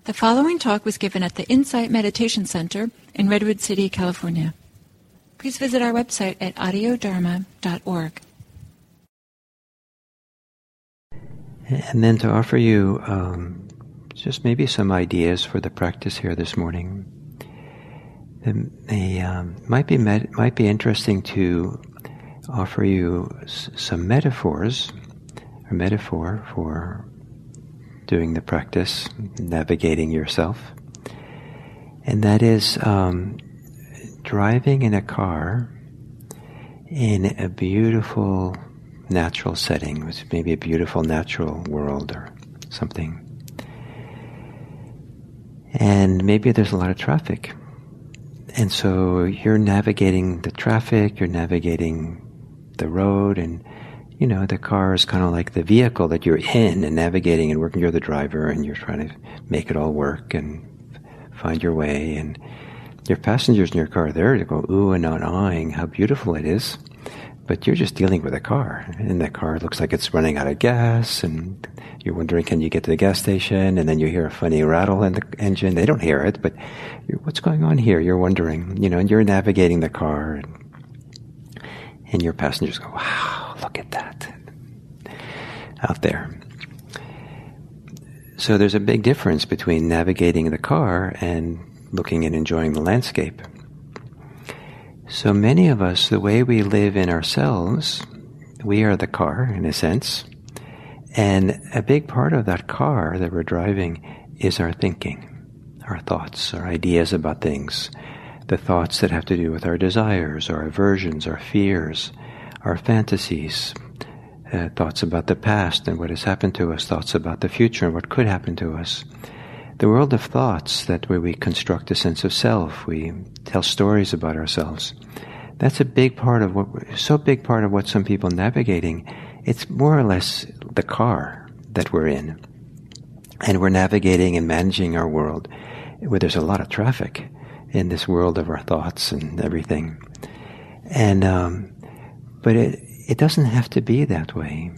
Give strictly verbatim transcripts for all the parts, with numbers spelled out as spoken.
The following talk was given at the Insight Meditation Center in Redwood City, California. Please visit our website at audio dharma dot org. And then to offer you um, just maybe some ideas for the practice here this morning. The, the, um, might be med- might be interesting to offer you s- some metaphors, or metaphor for doing the practice, navigating yourself. And that is um, driving in a car in a beautiful natural setting, which may be a beautiful natural world or something. And maybe there's a lot of traffic. And so you're navigating the traffic, you're navigating the road, and you know, the car is kind of like the vehicle that you're in and navigating and working. You're the driver and you're trying to make it all work and find your way. And your passengers in your car, there to go ooh and ahhing how beautiful it is. But you're just dealing with a car. And the car looks like it's running out of gas. And you're wondering, can you get to the gas station? And then you hear a funny rattle in the engine. They don't hear it, but you're, what's going on here? You're wondering, you know, and you're navigating the car. And, and your passengers go, wow. Look at that out there. So there's a big difference between navigating the car and looking and enjoying the landscape. So many of us, the way we live in ourselves, we are the car in a sense. And a big part of that car that we're driving is our thinking, our thoughts, our ideas about things, the thoughts that have to do with our desires, our aversions, our fears, our fantasies, uh, thoughts about the past and what has happened to us, thoughts about the future and what could happen to us. The world of thoughts, that where we construct a sense of self, we tell stories about ourselves. That's a big part of what, so big part of what some people navigating. It's more or less the car that we're in. And we're navigating and managing our world where there's a lot of traffic in this world of our thoughts and everything. And, um, But it, it doesn't have to be that way.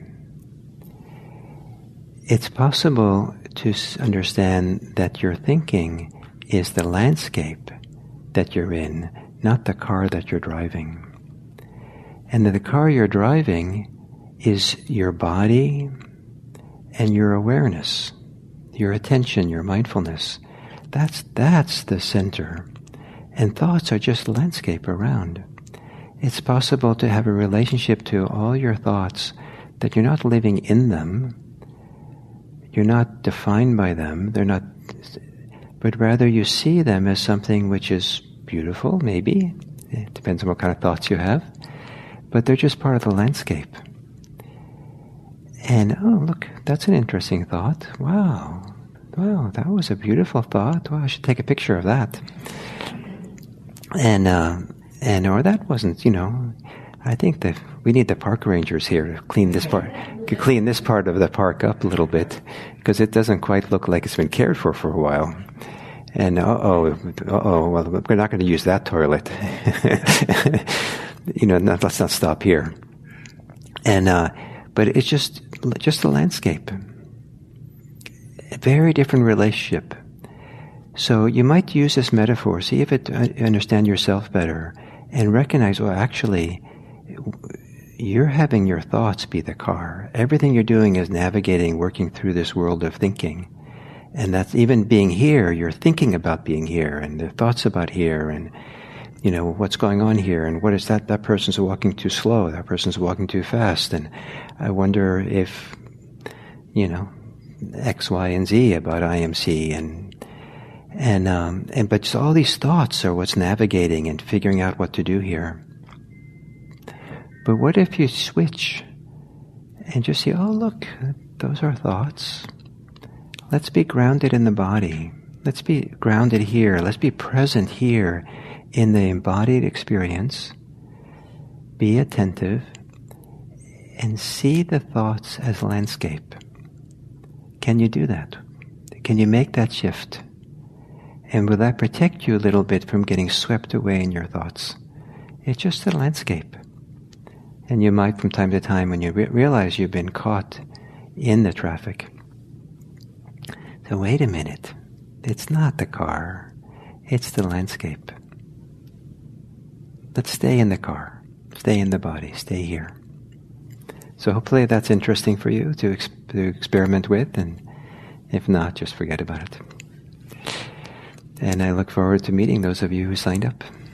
It's possible to understand that your thinking is the landscape that you're in, not the car that you're driving. And that the car you're driving is your body and your awareness, your attention, your mindfulness. That's, that's the center. And thoughts are just landscape around. It's possible to have a relationship to all your thoughts that you're not living in them, you're not defined by them, they're not, but rather you see them as something which is beautiful, maybe. It depends on what kind of thoughts you have. But they're just part of the landscape. And, oh, look, that's an interesting thought. Wow. Wow, that was a beautiful thought. Wow, I should take a picture of that. And, uh, And or that wasn't, you know, I think that we need the park rangers here to clean this part, to clean this part of the park up a little bit, because it doesn't quite look like it's been cared for for a while. And uh-oh, uh-oh, well, we're not going to use that toilet. you know, not, let's not stop here. And, uh, but it's just, just the landscape. A very different relationship. So you might use this metaphor, see if it, uh, understand yourself better, and recognize, well, actually, you're having your thoughts be the car. Everything you're doing is navigating, working through this world of thinking. And that's even being here, you're thinking about being here, and the thoughts about here, and, you know, what's going on here, and what is that, that person's walking too slow, that person's walking too fast, and I wonder if, you know, X, Y, and Z about I M C, and And, um, and, but just all these thoughts are what's navigating and figuring out what to do here. But what if you switch and just see, oh, look, those are thoughts. Let's be grounded in the body. Let's be grounded here. Let's be present here in the embodied experience. Be attentive and see the thoughts as landscape. Can you do that? Can you make that shift? And will that protect you a little bit from getting swept away in your thoughts? It's just a landscape. And you might, from time to time, when you re- realize you've been caught in the traffic, so wait a minute. It's not the car. It's the landscape. Let's stay in the car. Stay in the body. Stay here. So hopefully that's interesting for you to, ex- to experiment with, and if not, just forget about it. And I look forward to meeting those of you who signed up.